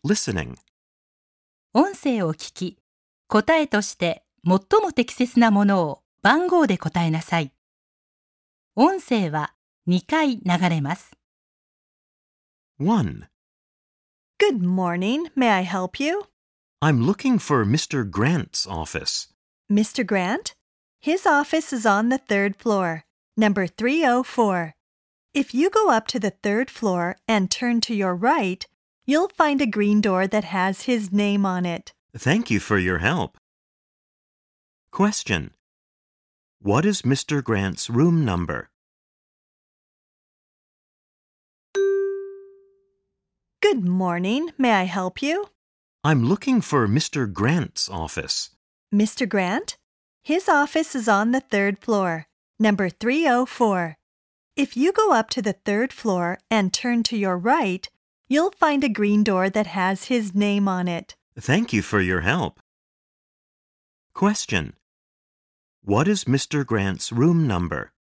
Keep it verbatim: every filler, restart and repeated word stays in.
Listening. 音声を聞き、答えとして最も適切なものを番号で答えなさい。音声はにかい流れます。 one. Good morning. May I help you? I'm looking for Mister Grant's office. Mister Grant? His office is on the third floor, number three oh four. If you go up to the third floor and turn to your right, you'll find a green door that has his name on it. Thank you for your help. Question. What is Mister Grant's room number? Good morning. May I help you? I'm looking for Mister Grant's office. Mister Grant? His office is on the third floor, number three oh four. If you go up to the third floor and turn to your right, you'll find a green door that has his name on it. Thank you for your help. Question. What is Mister Grant's room number?